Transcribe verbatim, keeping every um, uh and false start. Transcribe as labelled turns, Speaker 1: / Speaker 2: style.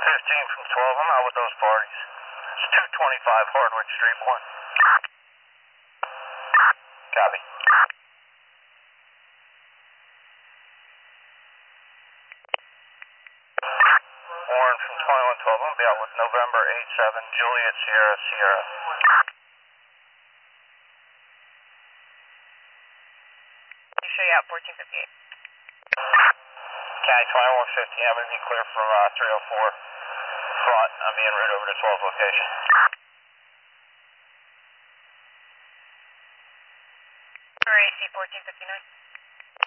Speaker 1: fifteen from twelve, I'm out with those parties. It's two twenty-five Hardwick Street, one. Copy. Warren from twenty-one twelve, I'm going to be out with November eight seven, Juliet Sierra Sierra.
Speaker 2: You show you out fourteen fifty-eight.
Speaker 1: County twenty-one fifty, I'm going to be clear from uh, three oh four front. I'm being route over to twelve location.
Speaker 2: For A C fourteen fifty-nine.